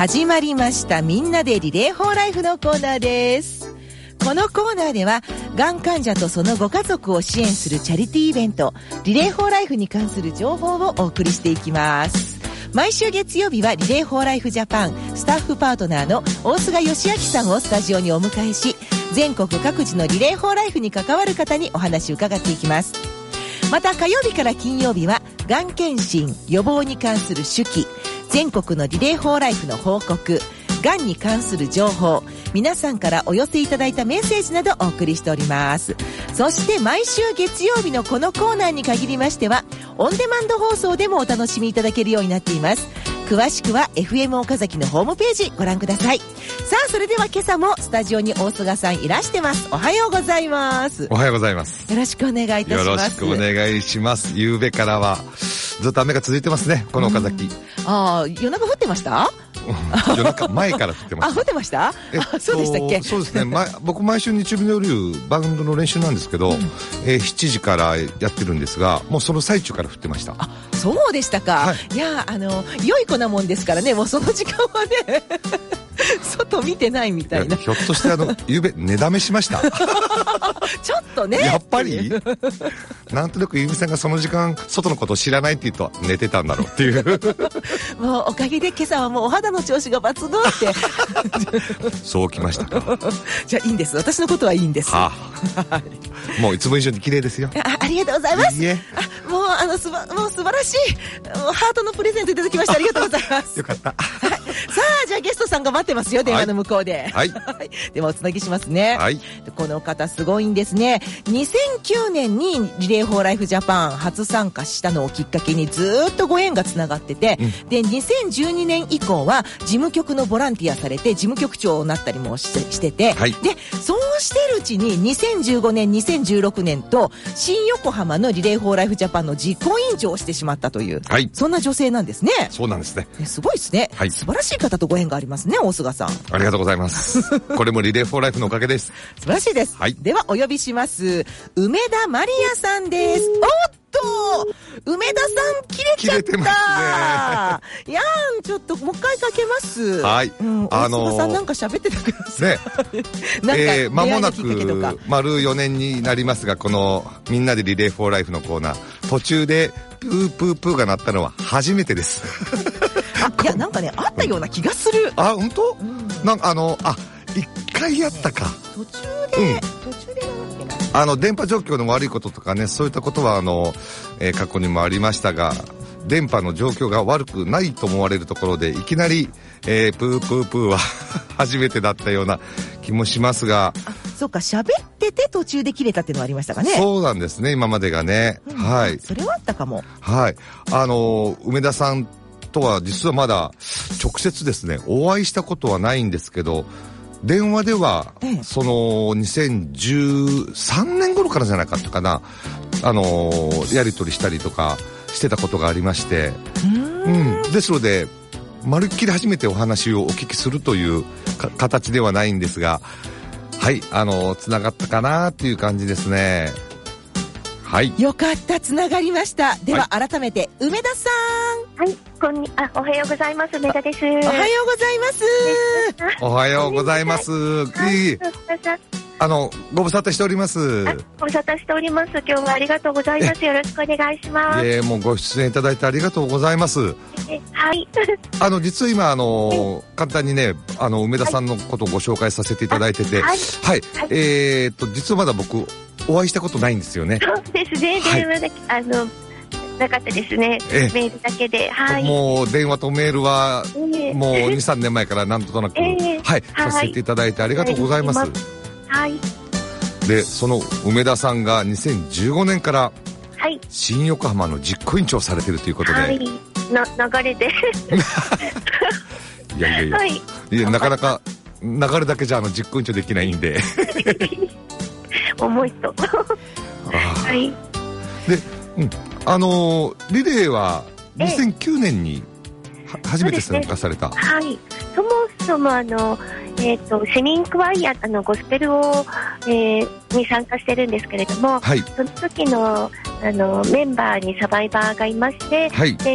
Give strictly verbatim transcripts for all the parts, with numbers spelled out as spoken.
始まりました。みんなでリレーフォーライフのコーナーです。このコーナーでは、がん患者とそのご家族を支援するチャリティーイベント、リレーフォーライフに関する情報をお送りしていきます。毎週月曜日はリレーフォーライフジャパンスタッフパートナーの大菅義明さんをスタジオにお迎えし、全国各地のリレーフォーライフに関わる方にお話を伺っていきます。また火曜日から金曜日は、がん検診、予防に関する手記、全国のリレーフォーライフの報告、がんに関する情報、皆さんからお寄せいただいたメッセージなどお送りしております。そして毎週月曜日のこのコーナーに限りましては、オンデマンド放送でもお楽しみいただけるようになっています。詳しくは エフエム 岡崎のホームページご覧ください。さあ、それでは今朝もスタジオに大菅さんいらしてます。おはようございます。 おはようございます。 よろしくお願いいたします。 よろしくお願いします。夕べからはずっと雨が続いてますね、この岡崎。 ああ、夜中降ってました？ 夜中前から降ってました。 あ、降ってました？ えっと、 あ、そうでしたっけ？ そうですね、ま、僕毎週日曜日の夜バンドの練習なんですけど、うん、えー、しちじからやってるんですが、もうその最中から降ってました。 あ、そうでしたか。はい、いや、あの良い子なもんですからね、もうその時間はね外見てないみたいな。 いひょっとしてあの夕べ寝だめしましたちょっとね、 やっぱりなんとなくゆみさんがその時間外のことを知らないって言うと寝てたんだろうっていうもうおかげで今朝はもうお肌の調子が抜群ってそうきましたか。 じゃあいいんです、私のことはいいんです、はあ、もういつも以上に綺麗ですよ。 あ, ありがとうございます。 いいえ、 あ、もうあのすばもう素晴らしいハートのプレゼントいただきましてありがとうございますよかった、 はい、さあ、じゃあゲストさんが待ってますよ、電話の向こうで。 はい、 ではおつなぎしますね。はい、この方すごいんですね。にせんきゅうねんにリレーフォーライフジャパン初参加したのをきっかけにずっとご縁がつながってて、うん、でにせんじゅうにねん以降は事務局のボランティアされて事務局長になったりもして、してて、はい、でそうしてるうちににせんじゅうごねんにせんじゅうろくねんと新横浜のリレーフォーライフジャパンの実行委員長をしてしまったという、はい、そんな女性なんですね。 そうなんですね。 すごいですね、はい、素晴らしい方とご縁がありますね、大菅さん。 ありがとうございますこれもリレーフォーライフのおかげです。 素晴らしいです、はい、ではお呼びします。梅田マリアさんです。おっと、梅田さん切れちゃった。切れてますね。いやー、ちょっともう一回かけます。 はい、 うん、大菅さんなんか喋っててくださいね。 なんか、えー、間もなく丸よねんになりますが、このみんなでリレーフォーライフのコーナー、途中でプープープーが鳴ったのは初めてですあ、いや、なんかね、あったような気がする。 あ、本当？うん、なんかあの、あ、一回やったか。 途中で、うん、途中であの電波状況の悪いこととかね、そういったことはあの、えー、過去にもありましたが、電波の状況が悪くないと思われるところでいきなり、えー、プープープーは初めてだったような気もしますが。 あ、そうか、喋ってて途中で切れたっていうのはありましたかね。 そうなんですね、今までがね、うん、はい、 それはあったかも。 はい、あの梅田さんとは実はまだ直接ですねお会いしたことはないんですけど、電話では、ええ、そのにせんじゅうさんねん頃からじゃなかったかな、あのやり取りしたりとかしてたことがありまして、うーん、うん、ですのでまるっきり初めてお話をお聞きするというか形ではないんですが、はい、あのつながったかなっていう感じですね。はい、 よかった、つながりました。では、はい、改めて梅田さん。はい、こんにあおはようございます、梅田です。おはようございます。 おはようございます。はい、あのご無沙汰しております。 ご無沙汰しております。今日はありがとうございます。よろしくお願いします。 えー、もうご出演いただいてありがとうございます。 えはい。 あの実は今あの簡単にね、あの梅田さんのことをご紹介させていただいてて、はい、はいはい、えー、っと実はまだ僕お会いしたことないんですよね。 そうですね。電話だけ、はい、あのなかったですね。メールだけで、はい、 もう電話とメールは、えー、もうにさんねんまえからなんとなく、えー、はい、はい、させていただいてありがとうございます。 はい。 でその梅田さんがにせんじゅうごねんから新横浜の実行委員長をされているということで、はい、 な流れでいやいやいや、はい、いやなかなか流れだけじゃあの実行委員長できないんで重いとはい。 で、うん、あのー、リレーはにせんきゅうねんに初めて参加された。 ね、はい。そもそもあの、えー、と市民クワイアあのゴスペルを、えー、に参加してるんですけれども、はい、その時のあのメンバーにサバイバーがいまして、はい、で実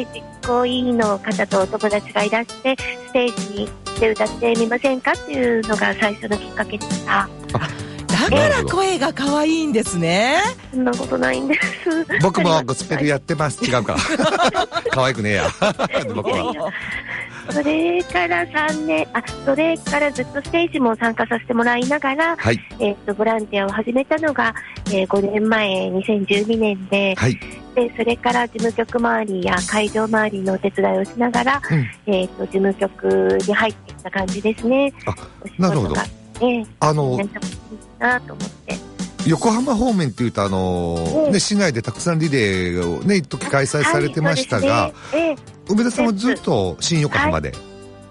行委員の方とお友達がいらしてステージに来て歌ってみませんかっていうのが最初のきっかけでした。 だから声が可愛いんですね。 そんなことないんです。 僕もゴスペルやってます。違うか。可愛くねえや。僕は。 それからさんねん、あ、それからずっとステージも参加させてもらいながら、はい、えっと、ボランティアを始めたのが、えー、ごねんまえ、にせんじゅうにねんで、はい、で、それから事務局周りや会場周りのお手伝いをしながら、うん、えっと、事務局に入っていった感じですね。 あ、なるほど。 えー、 あの、 なと思って。 横浜方面っていうと、あのーうん、ね、市内でたくさんリレーをね、一時開催されてましたが、はいねえー、梅田さんはずっと新横浜で、はい、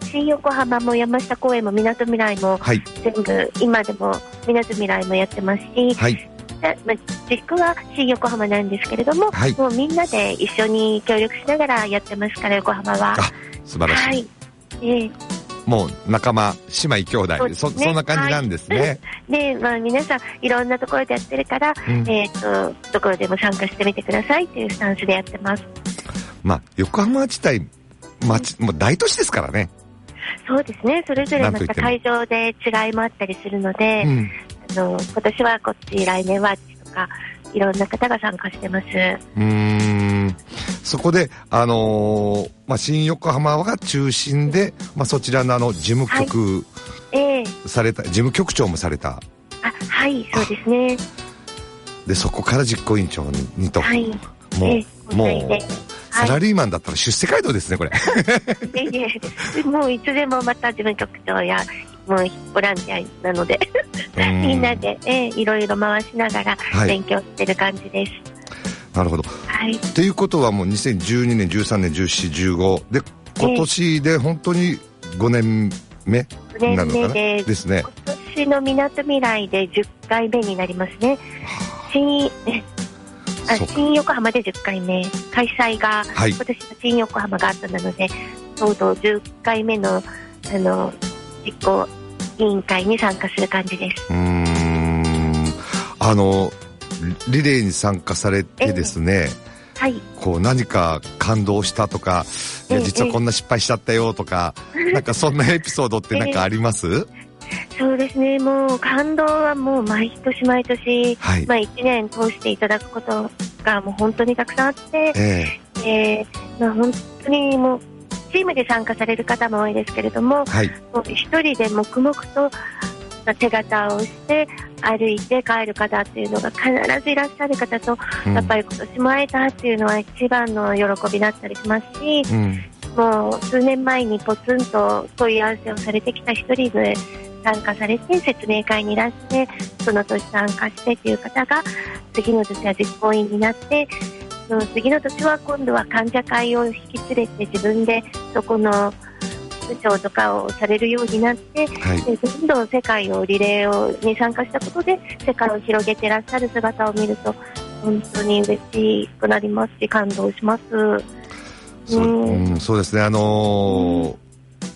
新横浜も山下公園もみなとみらいも、はい、全部今でもみなとみらいもやってますし、はい、まあ、軸は新横浜なんですけれども、はい、もうみんなで一緒に協力しながらやってますから、横浜は。 あ、素晴らしい。はい、えーもう仲間、姉妹兄弟、そ、ね、そ, そんな感じなんですね。はい、 で、まあ皆さんいろんなところでやってるから、うん、えっと、どころでも参加してみてくださいっていうスタンスでやってます。 まあ、横浜自体、町、もう大都市ですからね。 そうですね。それぞれまた会場で違いもあったりするので、うん、あの、今年はこっち、来年はあっちとか、いろんな方が参加してます。 うーん。そこで、あのー、まあ、新横浜が中心で、まあ、そちらのあの、事務局、はい、えー、された、事務局長もされた。あ、 はい、そうですね。 で、そこから実行委員長に、にと。はい。もう、えー、もう、サラリーマンだったら出世街道ですね、これ。 いえいえ、もういつでもまた事務局長や、もうボランティアなので、みんなで、えー、いろいろ回しながら勉強してる感じです。 はい、なるほど。はい。ということはもうにせんじゅうにねん、じゅうさんねん、じゅうよん、じゅうごで、今年で本当にごねんめになるのかな、でですね。 今年のみなとみらいでじゅっかいめになりますね。新、ね、あ、新横浜でじゅっかいめ、開催が、はい、今年の新横浜があったなので、ちょうどじゅっかいめの、あの、実行委員会に参加する感じです。 うーん、あのリレーに参加されてですね、えー、はい、こう何か感動したとか、いや実はこんな失敗しちゃったよとか、えー、なんかそんなエピソードってなんかあります？えー、 そうですね、もう感動はもう毎年毎年、はい、まあいちねん通していただくことがもう本当にたくさんあって、えーえーまあ、本当にもうチームで参加される方も多いですけれども、はい、もう一人で黙々と手形をして歩いて帰る方っていうのが必ずいらっしゃる方と、うん、やっぱり今年も会えたっていうのは一番の喜びだったりしますし、うん、もう数年前にポツンと問い合わせをされてきた一人で参加されて説明会にいらしてその年参加してっていう方が次の年は実行委員になって、その次の年は今度は患者会を引き連れて自分でそこの部長とかをされるようになって、はい、でどんどん世界をリレーをに参加したことで世界を広げていらっしゃる姿を見ると本当に嬉しくなりますし感動します。 そう、うんうん、そうですね、あのーうん、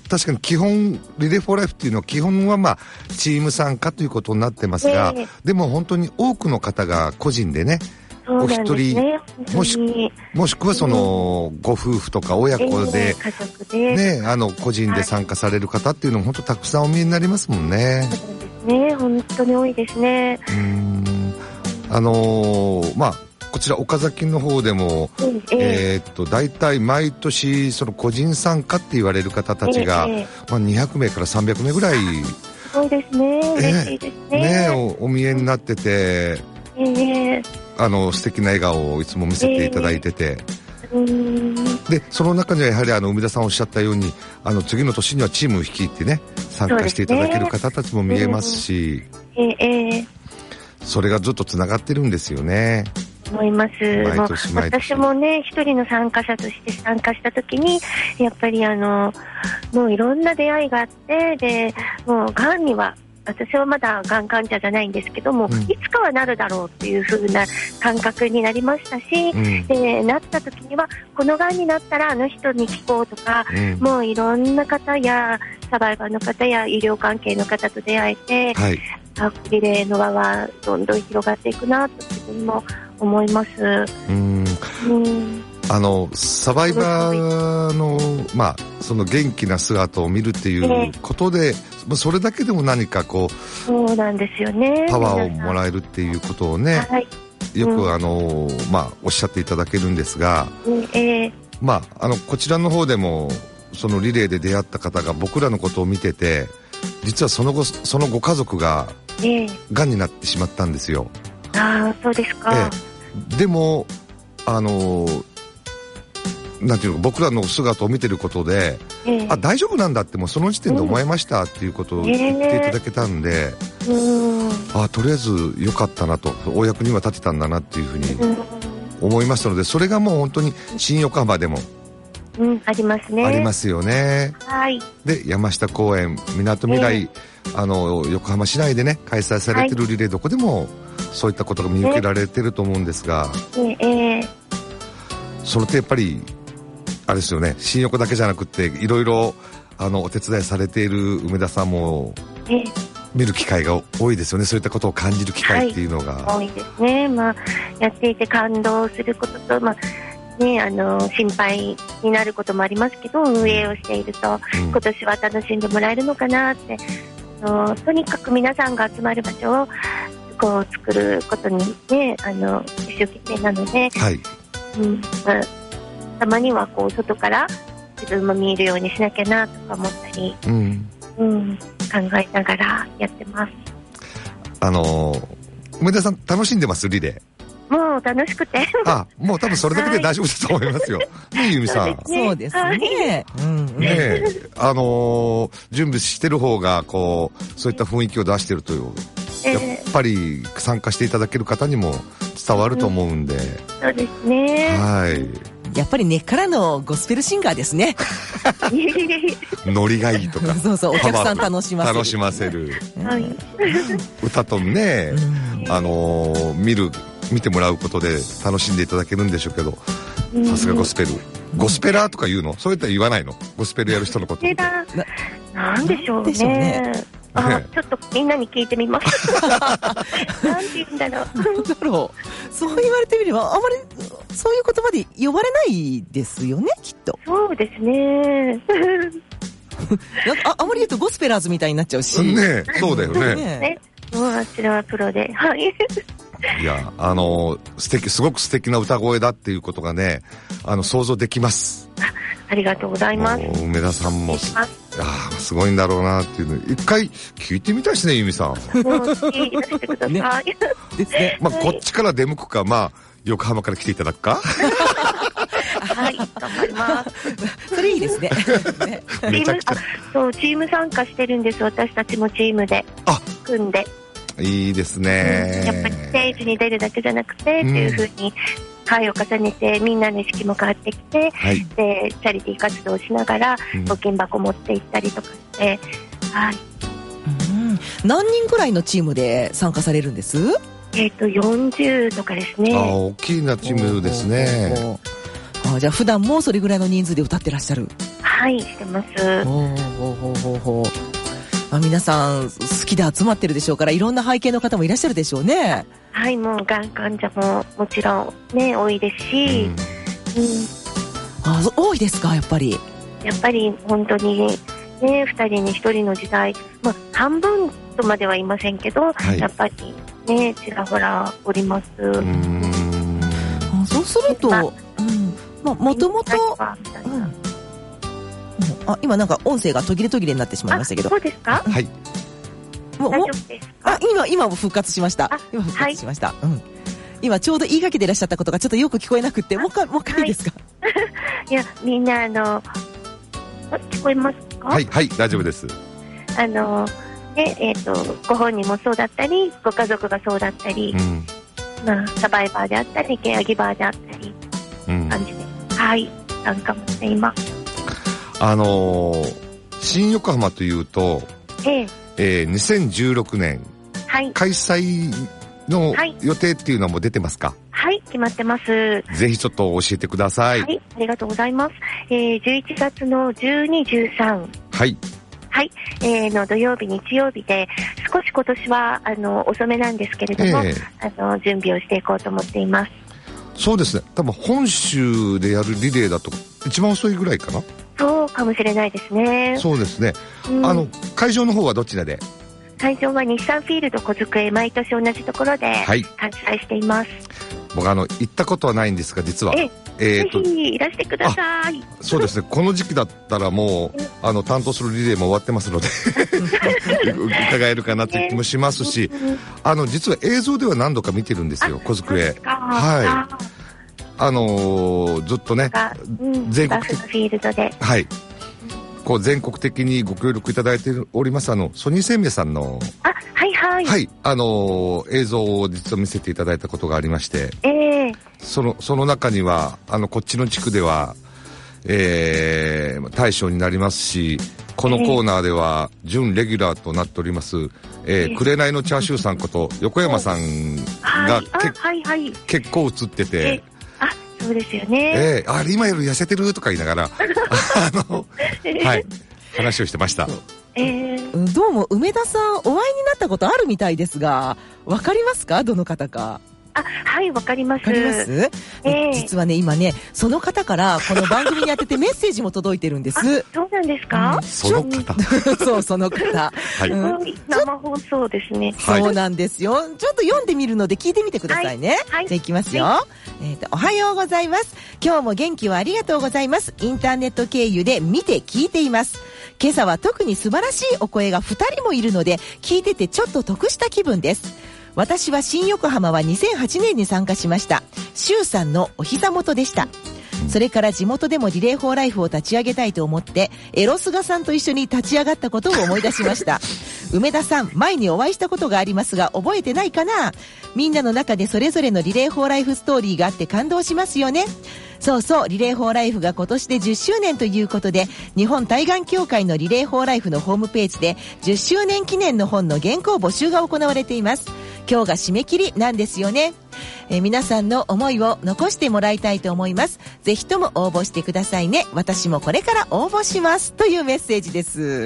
確かに基本リレーフォーライフっていうのは基本はまあチーム参加ということになってますが、えー、でも本当に多くの方が個人でね、お一人、ね、もしもしくはその、うん、ご夫婦とか親子で、えー、家族でね、あの個人で参加される方っていうのも本当たくさんお見えになりますもんね。 そうですね、本当に多いですね。 うーん、あのー、まあこちら岡崎の方でも、うん、えー、っと大体毎年その個人参加って言われる方たちが、えーまあ、にひゃくめいからさんびゃくめいぐらい、 そうですね、嬉しいですね。 ね、お, お見えになってて、えー、あの素敵な笑顔をいつも見せていただいてて、えー、うーんでその中にはやはりあの梅田さんおっしゃったようにあの次の年にはチームを率いてね参加していただける方たちも見えますし、そ, えーえー、それがずっとつながってるんですよね。 思います。毎年毎年私もね一人の参加者として参加した時にやっぱりあのもういろんな出会いがあって、でもうがんには私はまだがん患者じゃないんですけども、うん、いつかはなるだろうっていう風な感覚になりましたし、うん、でなった時にはこのがんになったらあの人に聞こうとか、うん、もういろんな方やサバイバーの方や医療関係の方と出会えて、はい、リレーの輪はどんどん広がっていくなと自分も思います。 うん、うん、 あのサバイバーの、まあ、その元気な姿を見るっていうことで、えー、それだけでも何かこう、 そうなんですよね、 パワーをもらえるっていうことをね、はい、よく、うん、あのまあ、おっしゃっていただけるんですが、 えーまあ、あのこちらの方でもそのリレーで出会った方が僕らのことを見てて、実はその後そのご家族ががんになってしまったんですよ。 ああ、そうですか。 ええ、でもあのなんていうの、僕らの姿を見てることで、ええ、あ、大丈夫なんだってもうその時点で思いましたっていうことを言っていただけたんで、えー、あ、とりあえず良かったなと、お役には立てたんだなっていうふうに思いましたので、それがもう本当に新横浜でもうん、ありますね。 ありますよね。 はい。 で、山下公園、みなとみらい、えー、あの横浜市内でね開催されてるリレー、どこでもそういったことが見受けられてると思うんですが、 えーえー、 それってやっぱりあれですよね、新横だけじゃなくっていろいろあのお手伝いされている梅田さんも、えー、見る機会が多いですよね。そういったことを感じる機会っていうのが、 はい、多いですね。まあ、やっていて感動することと、まあね、あの心配になることもありますけど、運営をしていると、うん、今年は楽しんでもらえるのかなって、あのとにかく皆さんが集まる場所をこう作ることに、ね、あの一生懸命なので、 はい、 うんまあ、たまにはこう外から自分も見えるようにしなきゃなとか思ったり、うんうん、考えながらやってます。 あの梅田さん楽しんでます？リレーもう楽しくてあ、もう多分それだけで大丈夫だと思いますよ、はい、ねえ、ゆみさん。 そうですね、はい、うんうん、 ねあのー、準備してる方がこうそういった雰囲気を出してるという、えー、やっぱり参加していただける方にも伝わると思うんで、うん、 そうですね、 はい、 やっぱり根っからのゴスペルシンガーですねノリがいいとかそうそう、お客さん楽しませる楽しませる、 はい、 歌とね、うん、あのー、見る見てもらうことで楽しんでいただけるんでしょうけど、さすがゴスペル、ゴスペラーとか言うの？そういったら言わないの？ゴスペルやる人のことって。 な、なんでしょう ね, ねあ、ね、ちょっとみんなに聞いてみますなんて言うんだろうなんだろう、そう言われてみればあまりそういう言葉で呼ばれないですよね、きっと。 そうですねあ, あまり言うとゴスペラーズみたいになっちゃうしね。そうだよねね、もうあちらはプロで、はいいや、あの素敵、すごく素敵な歌声だっていうことがね、あの想像できます。 あ, ありがとうございます。 梅田さんもあすごいんだろうなっていうの一回聞いてみたいですね、由美さん。もう聞いてください、ねですね、 まあ、こっちから出向くか、まあ横浜から来ていただくかはい、頑張りますそれいいですねねチーム、あ、そう、チーム参加してるんです。私たちもチームで組んで。 いいですね、 うん、やっぱりステージに出るだけじゃなくて、うん、っていう風に回を重ねてみんなの意識も変わってきて、はい、でチャリティー活動をしながら募金箱持って行ったりとかして、はい、 うん、何人くらいのチームで参加されるんです？ えっとよんじゅうとかですね。 あ、大きいなチームですね。 あ、じゃあ普段もそれぐらいの人数で歌ってらっしゃる？ はい、してます。 ほうほうほうほうほう。まあ、皆さん好きで集まってるでしょうから、いろんな背景の方もいらっしゃるでしょうね。 はい、もうがん患者ももちろんね多いですし、うんうん、 あ、多いですか？やっぱりやっぱり本当にね、ふたりにひとりの時代、まあ、半分とまでは言いませんけど、はい、やっぱりねちらほらおります。うーん、 あ、そうすると、まあ、うん、まあ、もともとあ、今なんか音声が途切れ途切れになってしまいましたけど。 そうですか？ はい。 もう大丈夫ですか？ あ、今今も復活しました。今復活しました。はい、うん。今ちょうど言いかけていらっしゃったことがちょっとよく聞こえなくて、もう一回もう一回いいですか？ はい、いや、みんなあの聞こえますか？ はいはい、大丈夫です。 あのね、えっとご本人もそうだったり、ご家族がそうだったり、うん、まあサバイバーであったり、ケアギバーであったり、うん、感じで、はい、参加もしています。 あのー、新横浜というと、 えええー、にせんじゅうろくねん、はい、開催の予定っていうのはもう出てますか？ はい、決まってます。 ぜひちょっと教えてください。 はい、ありがとうございます。えー、じゅういちがつのじゅうに、じゅうさん、 はいはい、えー、の土曜日、日曜日で少し今年はあの遅めなんですけれども、えー、あの準備をしていこうと思っています。 そうですね、多分本州でやるリレーだと一番遅いぐらいかな。 そうかもしれないですね。 そうですね、うん、あの会場の方はどちらで？ 会場は日産フィールド小机、毎年同じところで開催しています。はい、 僕あの行ったことはないんですが、実はええー、ぜひいらしてください。 そうですね、この時期だったらもうあの担当するリレーも終わってますので伺えるかなって気もしますし、あの実は映像では何度か見てるんですよ、小机。はい、あのー、ずっとね、 うん、全国的フィールドで、 はい、こう全国的にご協力いただいておりますあのソニー生命さんの、 あ、はいはい、 はい、あのー、映像を実は見せていただいたことがありまして、 えー、 そのその中にはあのこっちの地区では、えー、大将になりますし、このコーナーでは準レギュラーとなっております、えー、紅のチャーシューさんこと横山さんが、はいはいはい、 結構映ってて、 あ、そうですよね、 えー、あれ今より痩せてるとか言いながらあの、はい、話をしてました。 えー、どうも梅田さんお会いになったことあるみたいですが、わかりますか、どの方か？ あ、はい、わかります。 わかります、えー、実はね今ねその方からこの番組に当ててメッセージも届いてるんです。 そうなんですか、 うん、その方そうその方、 はい、うん、生放送ですね。 そうなんですよ、ちょっと読んでみるので聞いてみてくださいね。はいはい、じゃあいきますよ。はい、えーと、おはようございます。今日も元気をありがとうございます。インターネット経由で見て聞いています。今朝は特に素晴らしいお声がふたりもいるので聞いててちょっと得した気分です。私は新横浜はにせんはちねんに参加しました。周さんのお膝元でした。それから地元でもリレーフォーライフを立ち上げたいと思ってエロスガさんと一緒に立ち上がったことを思い出しました。梅田さん、前にお会いしたことがありますが覚えてないかな。みんなの中でそれぞれのリレーフォーライフストーリーがあって感動しますよね。そうそう、リレーフォーライフが今年でじゅっしゅうねんということで、日本対岸協会のリレーフォーライフのホームページでじゅっしゅうねん記念の本の原稿募集が行われています。今日が締め切りなんですよね。えー、皆さんの思いを残してもらいたいと思います。ぜひとも応募してくださいね。私もこれから応募します、というメッセージです。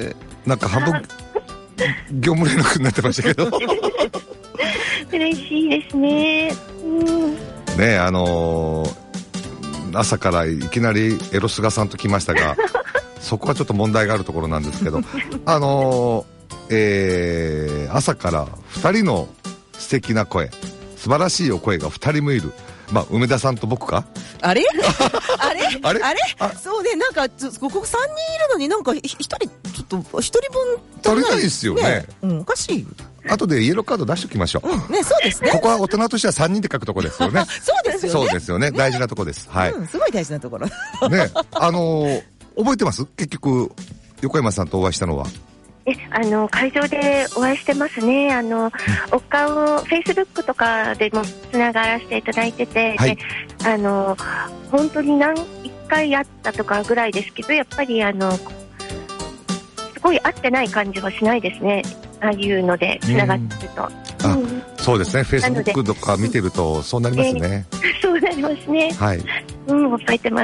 なんか半分業務連絡になってましたけど嬉しいですね。うんね、あのー朝からいきなりエロスガさんと来ましたがそこはちょっと問題があるところなんですけどあのーえー、朝からふたりの素敵な声、素晴らしいお声がふたりもいる。まあ梅田さんと僕か、 あれあれあれあれあそうね、なんかここさんにんいるのになんかひとりちょっとひとりぶん足りないですよ ね, ね、 うん、おかしい。 後でイエローカード出しておきましょう、 うんね、そうですね。 ここは大人としてはさんにんで書くとこですよねそうですよね、 そうですよね、大事なとこです、はい、 うん、すごい大事なところね、あのー、覚えてます？結局横山さんとお会いしたのは。 えあの会場でお会いしてますね。あの、うん、お顔フェイスブックとかでもつながらせていただいてて、はい、であの本当に何一回会ったとかぐらいですけど、やっぱりあのすごい会ってない感じはしないですね。ああいうのでつながってると、 うん、あ、そうですね、フェイスブックとか見てるとそうなりますね、 えー、そうなりますね、 はい、 うん、覚えてます。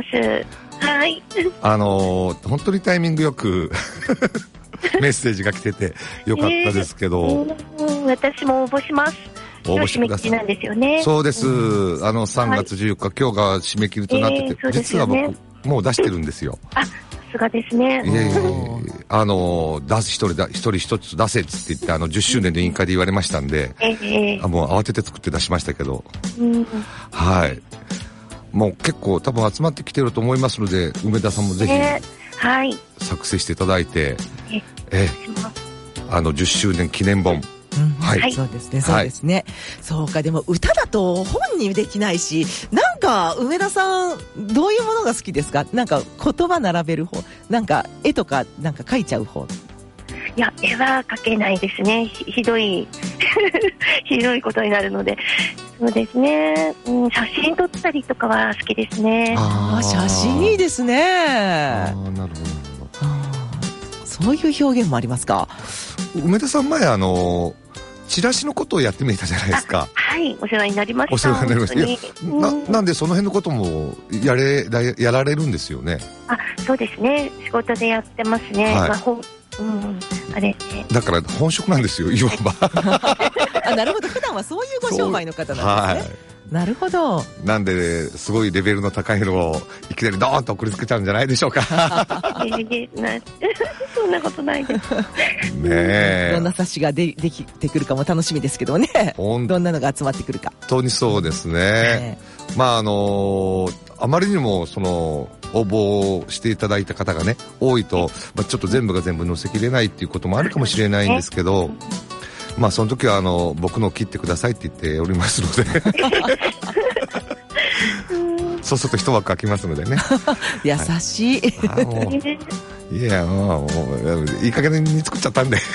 はい、あのー、本当にタイミングよくメッセージが来ててよかったですけど、 えーうん、私も応募します。 応募してください。 なんですよね。 そうです、うん、あのさんがつじゅうよっか、はい、今日が締め切りとなってて、えーね、実は僕もう出してるんですよ。 あ、さすがですね。 いえいえ、あの出す一人だ一人一つ出せっつって言ってあのじゅっしゅうねんの委員会で言われましたんで、えー、あもう慌てて作って出しましたけど、うん、はい、もう結構多分集まってきてると思いますので、梅田さんもぜひ、えー、はい、作成していただいて、ええあのじゅっしゅうねん記念本、 うん、はい、そうですね、そうですね、はい、そうか。でも歌だと本にできないし、なんか梅田さんどういうものが好きですか？なんか言葉並べる方、なんか絵とかなんか描いちゃう方？ いや、絵は描けないですね。 ひ, ひどいひどいことになるので。そうですね、うん、写真撮ったりとかは好きですね。 ああ、写真いいですね。 ああ、なるほどなるほど。そういう表現もありますか？ 梅田さん前あのチラシのことをやってみたじゃないですか。 はい、お世話になりました。 お世話になりました。いや、うん、な, なんでその辺のこともやれやられるんですよね。 あ、そうですね、仕事でやってますね、はい、まあほうん、あれだから本職なんですよ、いわばあ、なるほど、普段はそういうご商売の方なんですね。 なるほど。 なんで、すごいレベルの高いのをいきなりドーンと送りつけちゃうんじゃないでしょうか。 そんなことないです。ねえ。 どんな冊子がでできてくるかも楽しみですけどね。どんなのが集まってくるか。 本当にそうですね。ね、まああのー、あまりにもその応募していただいた方がね多いと、まあ、ちょっと全部が全部載せきれないっていうこともあるかもしれないんですけど、まあその時はあの僕の切ってくださいって言っておりますのでそうすると一枠空きますのでね。 優しい。 はい、もういやもういい加減に作っちゃったんで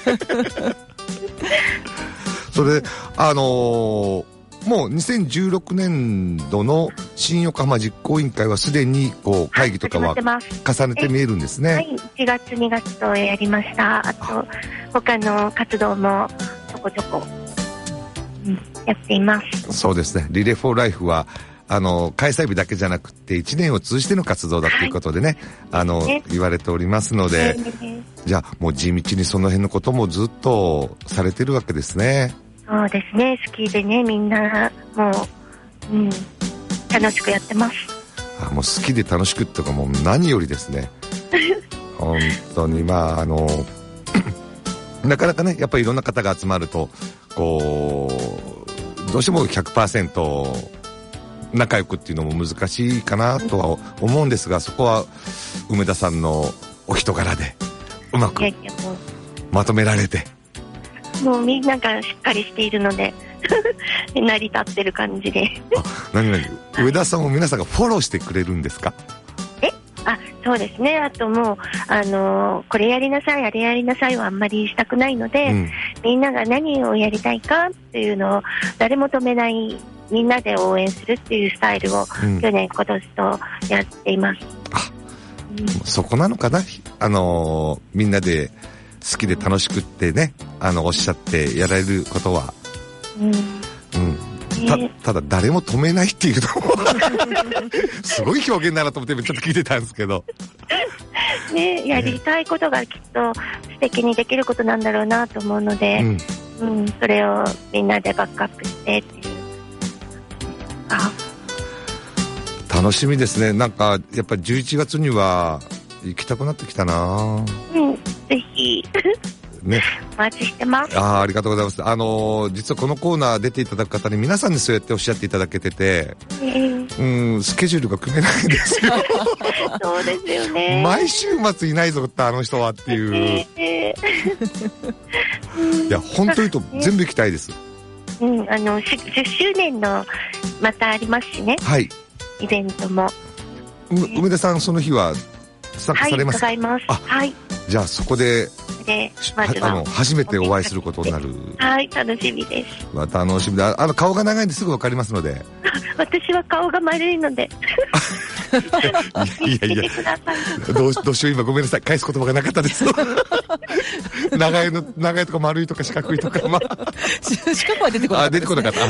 それあのーもうにせんじゅうろくねんどの新横浜実行委員会はすでにこう会議とかは重ねて見えるんですね。 はい、いちがつにがつとやりました。あと他の活動もちょこちょこ、うん、やっています。 そうですね。リレーフォーライフはあの開催日だけじゃなくていちねんを通じての活動だということでね、はい、あの、ね、言われておりますので、ね、じゃあもう地道にその辺のこともずっとされてるわけですね。 そうですね。好きでね、みんなもう、うん、楽しくやってます。 あ、もう好きで楽しくっていうかもう何よりですね。本当にまああのなかなかねやっぱりいろんな方が集まるとこうどうしても ひゃくパーセント 仲良くっていうのも難しいかなとは思うんですが、そこは梅田さんのお人柄でうまくまとめられて。 もうみんながしっかりしているので成り立ってる感じで。 あ、何何上田さんを皆さんがフォローしてくれるんですか？ え、あ、そうですね。あともうあのー、これやりなさいあれやりなさいはあんまりしたくないので、うん、みんなが何をやりたいかっていうのを誰も止めない、みんなで応援するっていうスタイルを、うん、去年今年とやっています。 あ、うん、そこなのかな。あのー、みんなで好きで楽しくってね、あのおっしゃってやられることは、うんうん、た, ただ誰も止めないっていうのもすごい表現だなと思ってちょっと聞いてたんですけどね、やりたいことがきっと素敵にできることなんだろうなと思うので、うんうん、それをみんなでバックアップしてっていう。あ、 楽しみですね。なんかやっぱりじゅういちがつには行きたくなってきたな。 うん、ぜひね、お待ちしてます。 あ、ありがとうございます。あのー、実はこのコーナー出ていただく方に皆さんにそうやっておっしゃっていただけてて、えー、うんスケジュールが組めないんですよそうですよね。 毎週末いないぞってあの人はっていう、えー、いや本当に言うと全部行きたいです。 うん、あのじゅっしゅうねんのまたありますしね、はい、イベントも。 う梅田さんその日は参加されますか？ はい、伺います。あ、はい。 じゃあそこで、 でまずはあの初めてお会いすることになる。 はい、楽しみです。 また楽しみで、あの顔が長いんですぐわかりますので。 私は顔が丸いので。 いやいやいや、どうどうしよう今ごめんなさい返す言葉がなかったです。長いの長いとか丸いとか四角いとか、まあ四角は出てこなかったですね。あ、出てこなかった。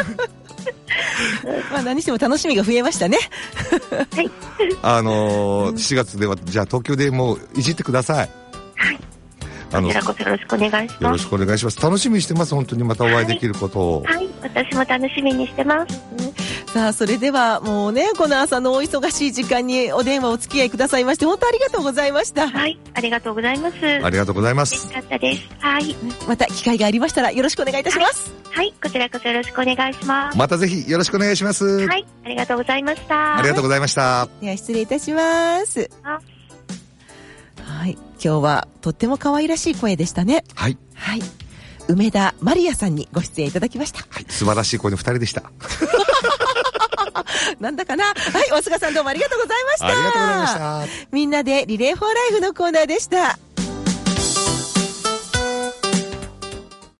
まあ何しても楽しみが増えましたね。 はい。 あのー、しがつではじゃあ東京でもういじってください。 はい。こちらこそよろしくお願いします。 よろしくお願いします。楽しみにしてます。本当にまたお会いできることを。 はい、はい、私も楽しみにしてます。 さあそれではもうねこの朝のお忙しい時間にお電話お付き合いくださいまして本当ありがとうございました。 はい、ありがとうございます。 ありがとうございます。 嬉しかったです。はい。 また機会がありましたらよろしくお願いいたします。 はい、はい、こちらこそよろしくお願いします。 またぜひよろしくお願いします。 はい、ありがとうございました。 ありがとうございました。 では失礼いたします。はい、今日はとっても可愛らしい声でしたね。 はい。 はい。梅田マリアさんにご出演いただきました。 はい、素晴らしい声のふたりでした。 なんだかな。はい、大菅さんどうもありがとうございました。 ありがとうございました。 みんなでリレーフォーライフのコーナーでした。